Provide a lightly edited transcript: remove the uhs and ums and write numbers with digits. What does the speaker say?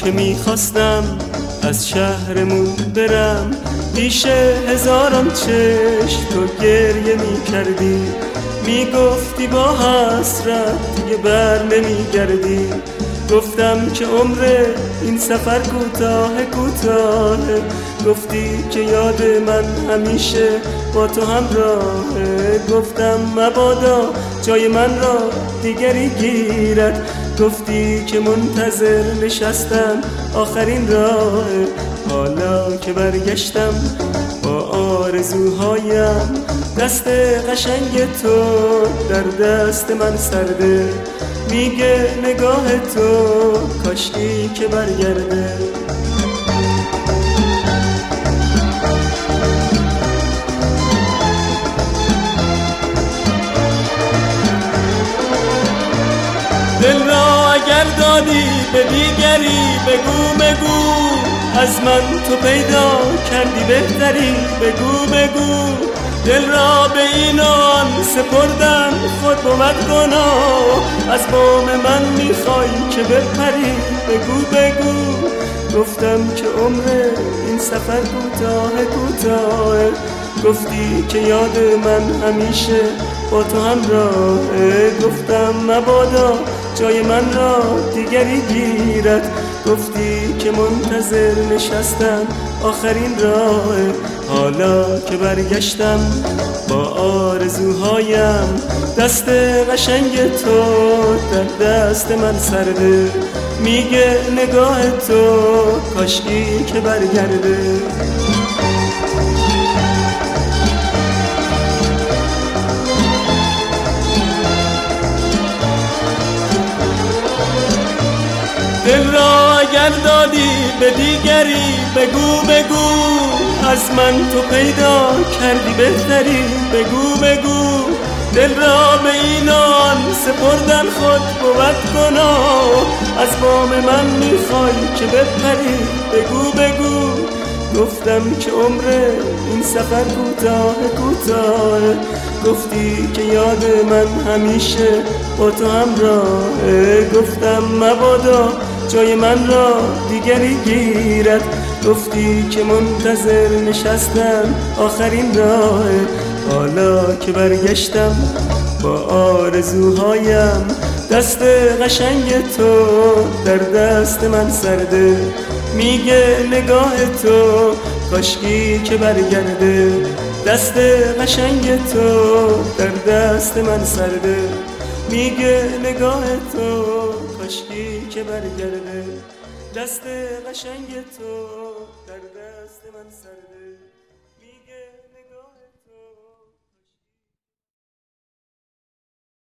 که میخواستم از شهرمون برم، پیش هزاران چشم تو گریه میکردی، میگفتی با حسرت دیگه بر نمیگردی. گفتم که عمر این سفر کوتاه کوتاهه، گفتی که یاد من همیشه با تو همراهه. گفتم مبادا جای من را دیگری گیرد، گفتی که منتظر نشستم آخرین راهه. حالا که برگشتم با آرزوهایم، دست قشنگ تو در دست من سرده، میگه نگاه تو کاشکی که برگرده. دل را اگر دادی به دیگری بگو، از من تو پیدا کردی بهتری بگو. دل را به این آن سپردن خود بود گناه، از بام من میخوای که بپری بگو. گفتم که عمر این سفر کوتاه، گفتی که یاد من همیشه با تو همراهه. گفتم مبادا جای من را دیگری گیرد، گفتی که منتظر نشستم آخرین راهه. حالا که برگشتم با آرزوهایم، دست قشنگ تو در دست من سرده، میگه نگاه تو کاشکی که برگرده. دل را اگر دادی به دیگری بگو، از من تو پیدا کردی بهتری بگو. دل را به اینان سپردن خود بود گناه، از بام من میخوای که بپری بگو. گفتم که عمر این سفر کوتاه، گفتی که یاد من همیشه با تو همراهه. گفتم مبادا جای من را دیگری گیرد، گفتی که منتظر نشستم آخرین راهه. حالا که برگشتم با آرزوهایم، دست قشنگ تو در دست من سرده، میگه نگاه تو کاشکی که برگرده. دست قشنگ تو در دست من سرده، میگه نگاه تو کاشکی که برگرده. دست قشنگ تو